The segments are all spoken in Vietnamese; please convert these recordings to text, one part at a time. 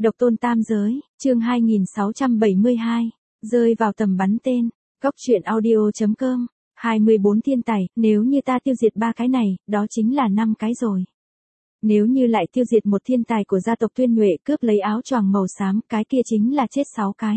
Độc tôn tam giới, chương 2672, rơi vào tầm bắn tên, góc truyện audio.com, 24 thiên tài, nếu như ta tiêu diệt 3 cái này, đó chính là 5 cái rồi. Nếu như lại tiêu diệt một thiên tài của gia tộc Tuyên Nhuệ cướp lấy áo choàng màu xám, cái kia chính là chết 6 cái.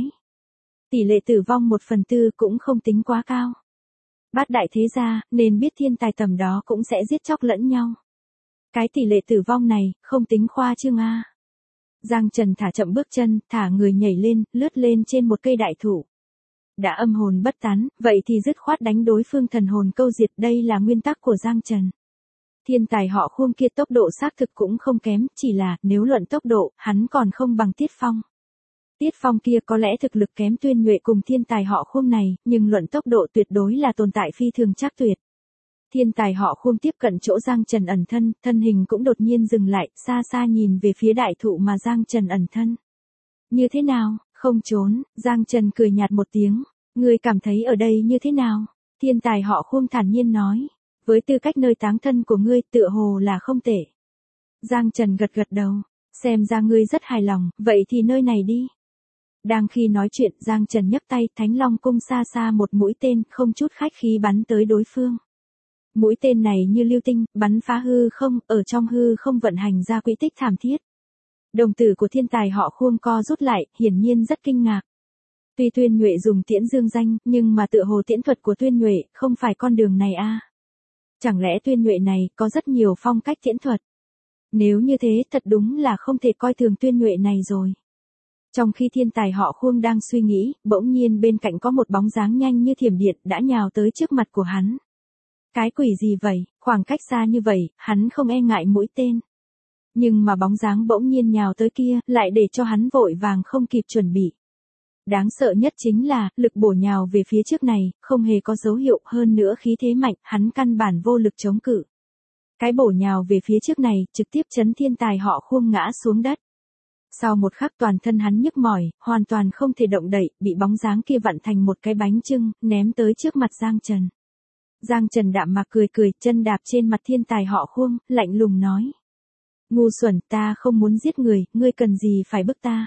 Tỷ lệ tử vong 1/4 cũng không tính quá cao. Bát đại thế gia, nên biết thiên tài tầm đó cũng sẽ giết chóc lẫn nhau. Cái tỷ lệ tử vong này, không tính khoa trương a. Giang Trần thả chậm bước chân, thả người nhảy lên, lướt lên trên một cây đại thụ. Đã âm hồn bất tán, vậy thì dứt khoát đánh đối phương thần hồn câu diệt, đây là nguyên tắc của Giang Trần. Thiên tài họ Khuông kia tốc độ xác thực cũng không kém, chỉ là, nếu luận tốc độ, hắn còn không bằng Tiết Phong. Tiết Phong kia có lẽ thực lực kém Tuyên Nhuệ cùng thiên tài họ Khuông này, nhưng luận tốc độ tuyệt đối là tồn tại phi thường trác tuyệt. Thiên tài họ Khuông tiếp cận chỗ Giang Trần ẩn thân, thân hình cũng đột nhiên dừng lại, xa xa nhìn về phía đại thụ mà Giang Trần ẩn thân. Như thế nào, không trốn, Giang Trần cười nhạt một tiếng, ngươi cảm thấy ở đây như thế nào? Thiên tài họ Khuông thản nhiên nói, với tư cách nơi táng thân của ngươi tựa hồ là không tệ. Giang Trần gật gật đầu, xem ra ngươi rất hài lòng, vậy thì nơi này đi. Đang khi nói chuyện, Giang Trần nhấc tay, Thánh Long cung xa xa một mũi tên, không chút khách khí bắn tới đối phương. Mũi tên này như lưu tinh, bắn phá hư không, ở trong hư không vận hành ra quỹ tích thảm thiết. Đồng tử của thiên tài họ Khuông co rút lại, hiển nhiên rất kinh ngạc. Tuy Tuyên Nhuệ dùng tiễn dương danh, nhưng mà tựa hồ tiễn thuật của Tuyên Nhuệ, không phải con đường này a. Chẳng lẽ Tuyên Nhuệ này, có rất nhiều phong cách tiễn thuật? Nếu như thế, thật đúng là không thể coi thường Tuyên Nhuệ này rồi. Trong khi thiên tài họ Khuông đang suy nghĩ, bỗng nhiên bên cạnh có một bóng dáng nhanh như thiểm điện đã nhào tới trước mặt của hắn. Cái quỷ gì vậy, khoảng cách xa như vậy, hắn không e ngại mũi tên. Nhưng mà bóng dáng bỗng nhiên nhào tới kia, lại để cho hắn vội vàng không kịp chuẩn bị. Đáng sợ nhất chính là, lực bổ nhào về phía trước này, không hề có dấu hiệu, hơn nữa khí thế mạnh, hắn căn bản vô lực chống cự. Cái bổ nhào về phía trước này, trực tiếp chấn thiên tài họ Khuông ngã xuống đất. Sau một khắc toàn thân hắn nhức mỏi, hoàn toàn không thể động đậy, bị bóng dáng kia vặn thành một cái bánh chưng, ném tới trước mặt Giang Trần. Giang Trần đạm mạc cười cười, chân đạp trên mặt thiên tài họ Khuông, lạnh lùng nói. Ngu xuẩn, ta không muốn giết người, ngươi cần gì phải bức ta?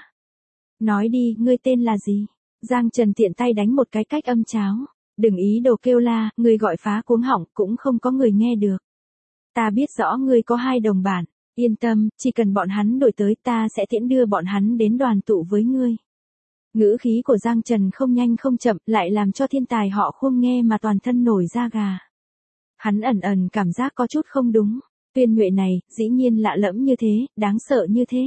Nói đi, ngươi tên là gì? Giang Trần tiện tay đánh một cái cách âm cháo. Đừng ý đồ kêu la, ngươi gọi phá cuống họng, cũng không có người nghe được. Ta biết rõ ngươi có 2 đồng bạn, yên tâm, chỉ cần bọn hắn đổi tới ta sẽ tiễn đưa bọn hắn đến đoàn tụ với ngươi. Ngữ khí của Giang Trần không nhanh không chậm, lại làm cho thiên tài họ Khuông nghe mà toàn thân nổi da gà. Hắn ẩn ẩn cảm giác có chút không đúng. Tuyên Nhuệ này, dĩ nhiên lạ lẫm như thế, đáng sợ như thế.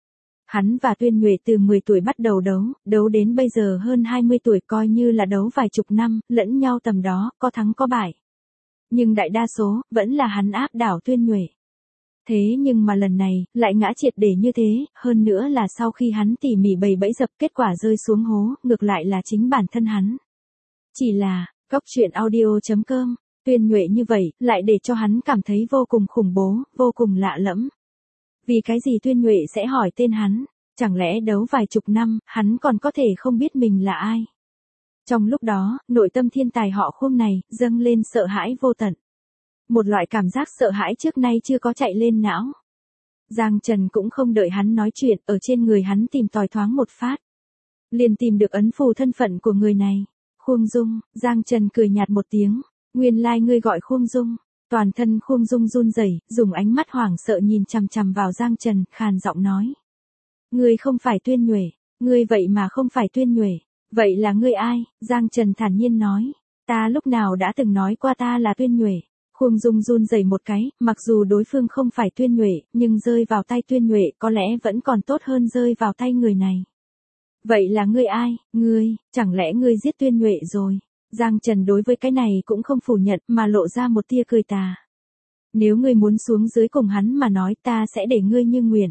Hắn và Tuyên Nhuệ từ 10 tuổi bắt đầu đấu đến bây giờ hơn 20 tuổi coi như là đấu vài chục năm, lẫn nhau tầm đó, có thắng có bại. Nhưng đại đa số, vẫn là hắn áp đảo Tuyên Nhuệ. Thế nhưng mà lần này, lại ngã triệt để như thế, hơn nữa là sau khi hắn tỉ mỉ bày bẫy dập kết quả rơi xuống hố, ngược lại là chính bản thân hắn. Chỉ là, góc truyện audio.com, Tuyên Nhuệ như vậy, lại để cho hắn cảm thấy vô cùng khủng bố, vô cùng lạ lẫm. Vì cái gì Tuyên Nhuệ sẽ hỏi tên hắn, chẳng lẽ đấu vài chục năm, hắn còn có thể không biết mình là ai. Trong lúc đó, nội tâm thiên tài họ Khuông này, dâng lên sợ hãi vô tận. Một loại cảm giác sợ hãi trước nay chưa có chạy lên não. Giang Trần cũng không đợi hắn nói chuyện, ở trên người hắn tìm tòi thoáng một phát. Liền tìm được ấn phù thân phận của người này. Khuông Dung, Giang Trần cười nhạt một tiếng. Nguyên lai ngươi gọi Khuông Dung. Toàn thân Khuông Dung run rẩy, dùng ánh mắt hoảng sợ nhìn chằm chằm vào Giang Trần, khàn giọng nói. Ngươi không phải Tuyên Nhuệ, ngươi vậy mà không phải Tuyên Nhuệ. Vậy là ngươi ai? Giang Trần thản nhiên nói. Ta lúc nào đã từng nói qua ta là Tuyên Nhuệ. Khuông Dung run rẩy một cái, mặc dù đối phương không phải Tuyên Nhuệ, nhưng rơi vào tay Tuyên Nhuệ có lẽ vẫn còn tốt hơn rơi vào tay người này. Vậy là ngươi ai? Ngươi, chẳng lẽ ngươi giết Tuyên Nhuệ rồi? Giang Trần đối với cái này cũng không phủ nhận mà lộ ra một tia cười tà. Nếu ngươi muốn xuống dưới cùng hắn mà nói ta sẽ để ngươi như nguyện.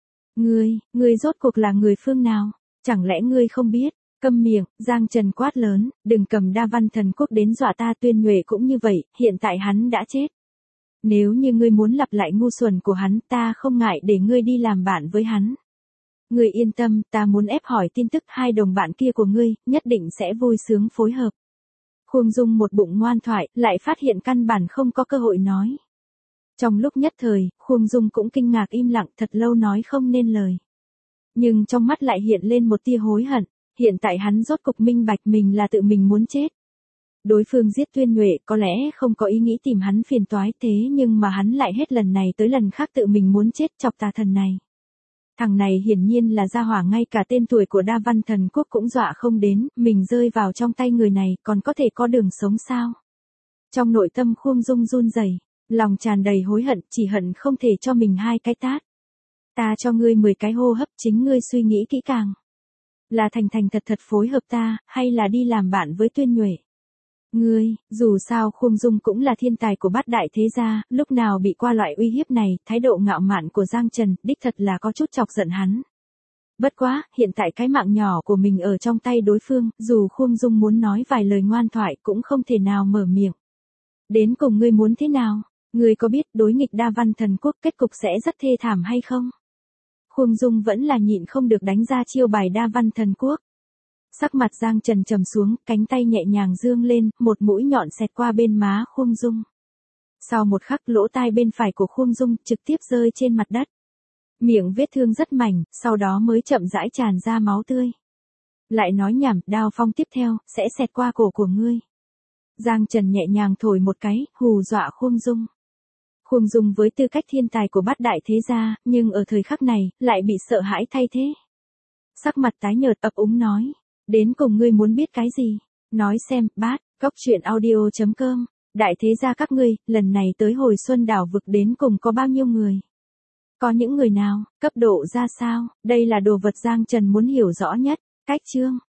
Ngươi rốt cuộc là người phương nào? Chẳng lẽ ngươi không biết? Câm miệng, Giang Trần quát lớn, đừng cầm đa văn thần quốc đến dọa ta. Tuyên Nhuệ cũng như vậy, hiện tại hắn đã chết. Nếu như ngươi muốn lặp lại ngu xuẩn của hắn ta không ngại để ngươi đi làm bạn với hắn. Ngươi yên tâm, ta muốn ép hỏi tin tức 2 đồng bạn kia của ngươi, nhất định sẽ vui sướng phối hợp. Khuông Dung một bụng ngoan thoại, lại phát hiện căn bản không có cơ hội nói. Trong lúc nhất thời, Khuông Dung cũng kinh ngạc im lặng thật lâu nói không nên lời. Nhưng trong mắt lại hiện lên một tia hối hận, hiện tại hắn rốt cục minh bạch mình là tự mình muốn chết. Đối phương giết Tuyên Nhuệ có lẽ không có ý nghĩ tìm hắn phiền toái thế nhưng mà hắn lại hết lần này tới lần khác tự mình muốn chết chọc tà thần này. Thằng này hiển nhiên là gia hỏa ngay cả tên tuổi của Đa Văn Thần Quốc cũng dọa không đến, mình rơi vào trong tay người này còn có thể có đường sống sao. Trong nội tâm Khương Dung run rẩy, lòng tràn đầy hối hận, chỉ hận không thể cho mình 2 cái tát. Ta cho ngươi 10 cái hô hấp, chính ngươi suy nghĩ kỹ càng. Là thành thành thật thật phối hợp ta, hay là đi làm bạn với Tuyên Nhuệ? Ngươi, dù sao Khương Dung cũng là thiên tài của bát đại thế gia, lúc nào bị qua loại uy hiếp này, thái độ ngạo mạn của Giang Trần, đích thật là có chút chọc giận hắn. Bất quá, hiện tại cái mạng nhỏ của mình ở trong tay đối phương, dù Khương Dung muốn nói vài lời ngoan thoại cũng không thể nào mở miệng. Đến cùng ngươi muốn thế nào? Ngươi có biết đối nghịch Đa Văn Thần Quốc kết cục sẽ rất thê thảm hay không? Khương Dung vẫn là nhịn không được đánh ra chiêu bài Đa Văn Thần Quốc. Sắc mặt Giang Trần trầm xuống, cánh tay nhẹ nhàng dương lên, một mũi nhọn xẹt qua bên má Khương Dung. Sau một khắc lỗ tai bên phải của Khương Dung trực tiếp rơi trên mặt đất. Miệng vết thương rất mảnh, sau đó mới chậm rãi tràn ra máu tươi. Lại nói nhảm, đao phong tiếp theo, sẽ xẹt qua cổ của ngươi. Giang Trần nhẹ nhàng thổi một cái, hù dọa Khương Dung. Khương Dung với tư cách thiên tài của bát đại thế gia, nhưng ở thời khắc này, lại bị sợ hãi thay thế. Sắc mặt tái nhợt ấp úng nói. Đến cùng ngươi muốn biết cái gì? Nói xem, bát, góc truyện audio.com. Đại thế gia các ngươi, lần này tới hồi xuân đảo vực đến cùng có bao nhiêu người? Có những người nào, cấp độ ra sao? Đây là đồ vật Giang Trần muốn hiểu rõ nhất. Cách chương.